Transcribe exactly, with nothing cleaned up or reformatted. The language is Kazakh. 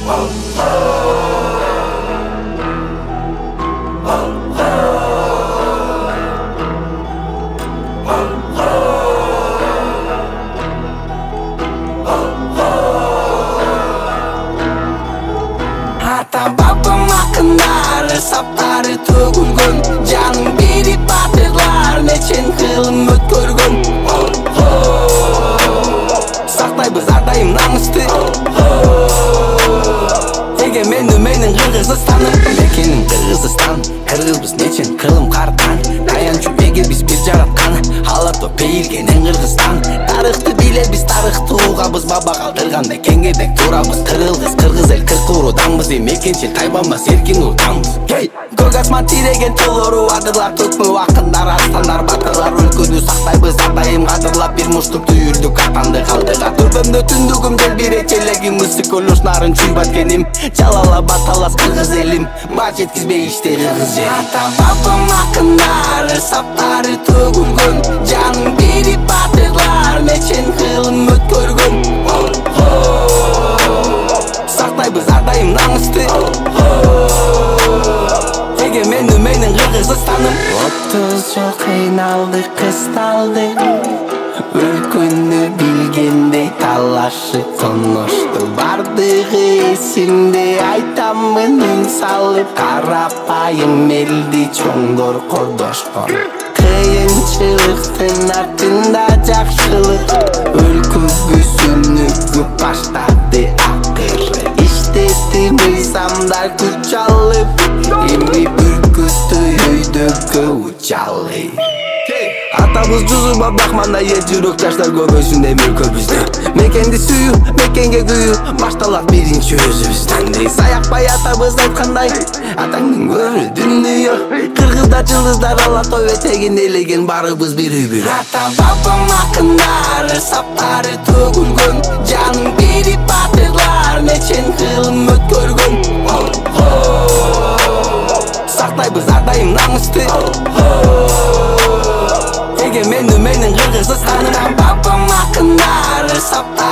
Ата-бабам ақындары саптары төгілген, жаның беріп батырлар нечен қылым өткөргөн. Сақтайбыз әрдайым намысты, егеменді менің Қырғызстаным. Мекенім Қырғызстан, қырғызбыз нечен қылым қартан. Таянчу егер біз бір жаратқан, халату пейілгенен Қырғызстан. Тарықты билебіз, тарықты уғабыз, баба қалдырған мекенге турабыз. Қырғыз, қырғыз ел қырқуруданбыз, мекеншіл тайбанбас еркін ұлтанбыз. Көк асман тиреген тұлыру адырлар, төкмі ақындар, астандар, батырлар. Өлкөні сақтайбыз әрдайым қадырлап, бір мұштық түйірдік атанды қалдыға. Түрбімді түндігім дел бір етелегім, үсік өлушнарын чүйбат кенім. Жалала баталас қырғыз елім, бат жеткізбей іште қырғыз жер. Ата-бабам ақындары саптары төгілген, жаның беріп батырлар нечен қылым өткөргөн. Сақтайбыз әрдайым намысты, егеменді менің Қырғызстаным. Отыз жыл қиналдық, қысталдық, өлкөні білгендей талашы коношты. Бардығы есімде айтамын үн салып, қарапайым елді чоңдор кордошкон. Кыйынчылыктын артында жакшылык, өлкөгө сөнүгүп баштады акыры. Иштеди мыйзамдар күч алып, эми бүркүттү өйдөгө учалы. Атабыз жузу бабакманда ел жүрөк жаштар көбөйсүн деп өлкөбүздө. Мекенди сүйүү, мекенге күйүү, башталат биринчи өзүбүздөн. Саякпай атабыз айткандай, атаңдын көрү дүнүйө. Кыргызда жылдыздар ала той этегин элеген, барыбыз бир үй-бир. Ата-бабам акындары саптары төгүлгөн, жаның берип батырлар нечен кылым өткөргөн. Сактайбыз әрдайым намысты, егеменді менің Қырғызстаным. Ата-бабам ақындары саптары